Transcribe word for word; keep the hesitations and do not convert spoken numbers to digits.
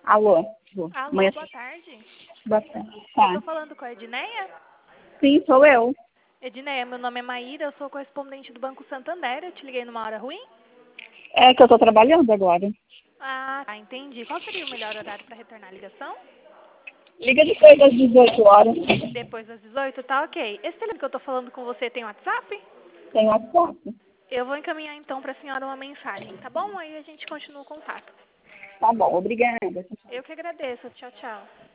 Alô? Alô, Alô, Amanhã... boa tarde. Boa tarde. Eu tô Tá. falando com a Edneia? Sim, sou eu. Edneia, meu nome é Maíra, eu sou correspondente do Banco Santander. Eu te liguei numa hora ruim? É que eu tô trabalhando agora. Ah, tá, entendi. Qual seria o melhor horário para retornar a ligação? Liga depois das dezoito horas. Depois das dezoito, tá ok. Esse telefone que eu tô falando com você tem WhatsApp? Tem WhatsApp. Eu vou encaminhar então pra senhora uma mensagem, tá bom? Aí a gente continua o contato. Tá bom, obrigada. Eu que agradeço. Tchau, tchau.